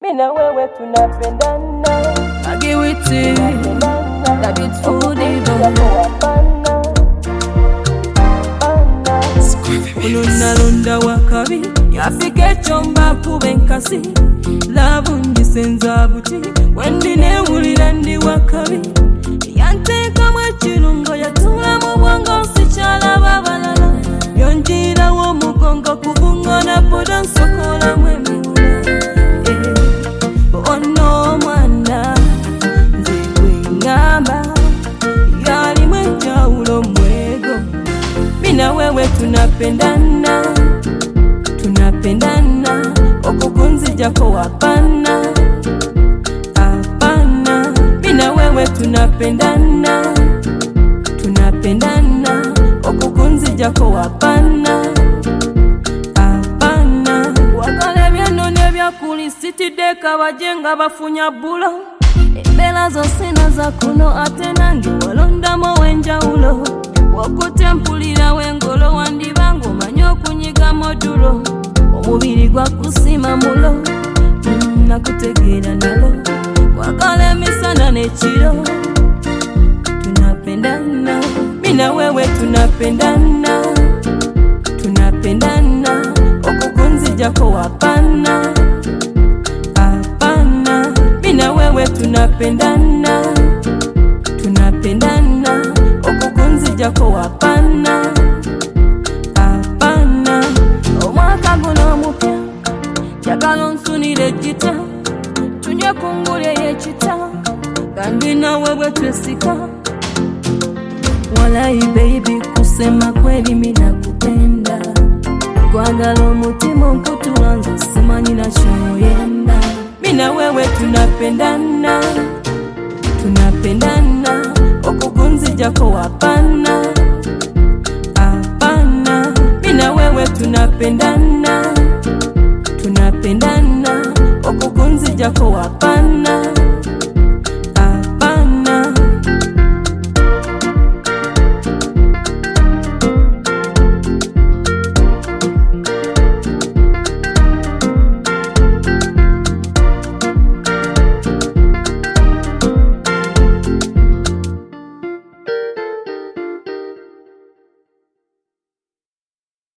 Mina wewe tunapendana. Agiwiti David Fudido Ununalunda wakabi yafike chomba kubenkasi Labu njisenza buti wendine ulira ndi wakabi Yanteka mwechirungo yatula mu bwango sichala babalala Yonjira wo mugongo kubungo na poda nsokola mwemi Ono mwana nzikwe yali mwenjaulo mwego Mina wewe tunapendana Tunapendana Okukunzi jako wapana Apana Mina wewe tunapendana Tunapendana Okukunzi jako wapana Apana Wakale byano nebya kulisiti deka wajenga bafunya bulo Ebela zosina za kuno ate nange walondamo wenjaulo Wakutempulira wengolo wandibango manyo kunyiga modulo Omubiri gwa kusima mulo Nakutegera nalo Wakale misana nechiro Tunapendana Mina wewe tunapendana Tunapendana Okukunzi jako wapana Apana Mina wewe tunapendana Tunapendana Okukunzi jako wapana Apana Omwaka guno mupya Jakalo nsunire jita Tunye kungule yechita Kandi na wewe twesika Walai baby kusema kweli mina kupenda Kwagala omutima nkutulanza simanyi na shoyenda Mina wewe tunapendana Tunapendana Okukunzi jako wapana Apana Mina wewe tunapendana